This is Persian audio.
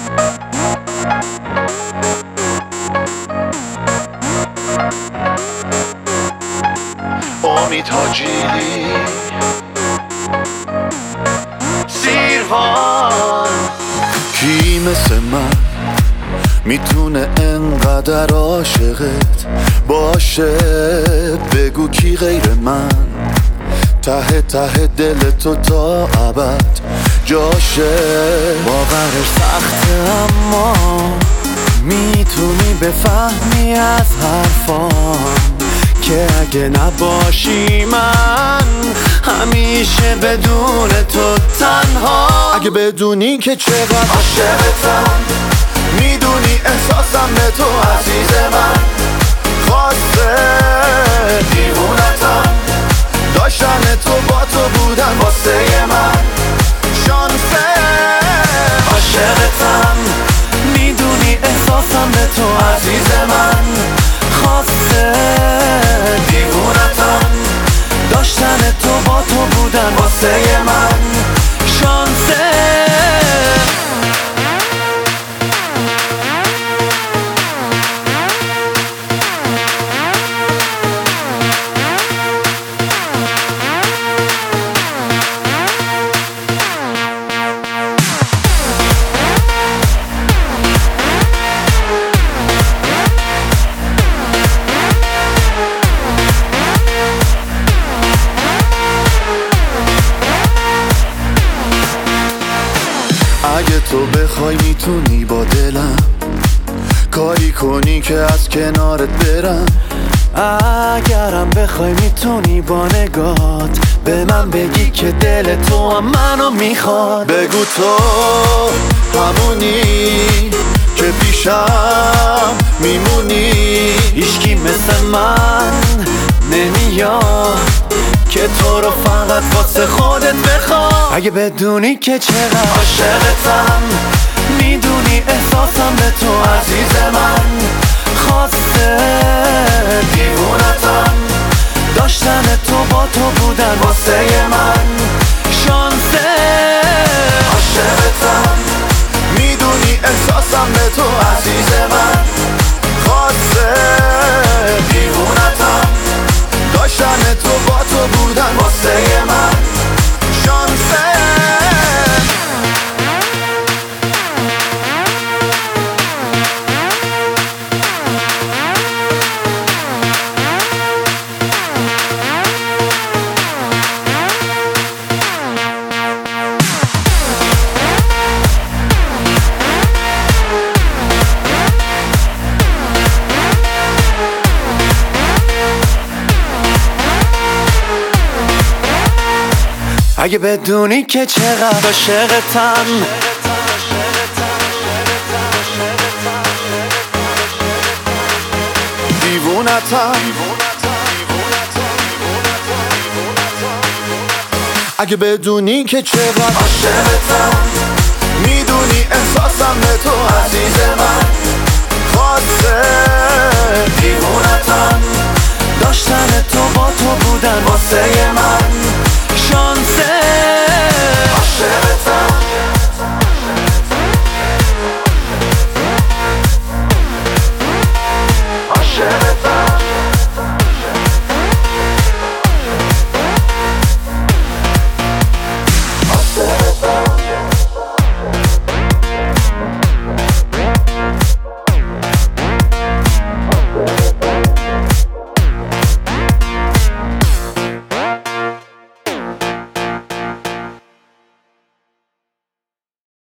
امید حاجیلی سیروان. کی مثل من میتونه انقدر عاشقت باشه؟ بگو کی غیر من ته ته دل تو تا ابد جاشه. باورش سخته اما میتونی بفهمی از حرفام که اگه نباشی من همیشه بدون تو تنها. اگه بدونی که چقدر عاشقتم، میدونی احساسم به تو عزیز من. خواسته دیوونتم، داشتن تو با تو بودن واسه من شانسه. عاشقتم، میدونی احساسم به تو عزیز من. خواسته دیوونتم، داشتن تو با تو بودن واسه من شانسه. اگه تو بخوای میتونی با دلم کاری کنی که از کنارت برم. اگرم بخوای میتونی با نگات به من بگی که دل تو هم منو میخواد. بگو تو همونی که پیشم میمونی. هیچکی مثل من نمیاد که تو رو فقط واسه خودت بخواد. اگه بدونی که چقدر عاشقتم، میدونی احساسم به تو عزیز من. خواسته دیوونتم، داشتن تو با تو بودن واسه من شانسه. عاشقتم، میدونی احساسم به تو عزیز من. خواسته دیوونتم، داشتن تو با تو بودن واسه من شانسه. اگه بدونی که چقدر عاشقتم، دیوونتم. اگه بدونی که چقدر عاشقتم، میدونی احساسم به تو عزیز من. خواسته دیوونتم، داشتن تو با تو بودن واسه من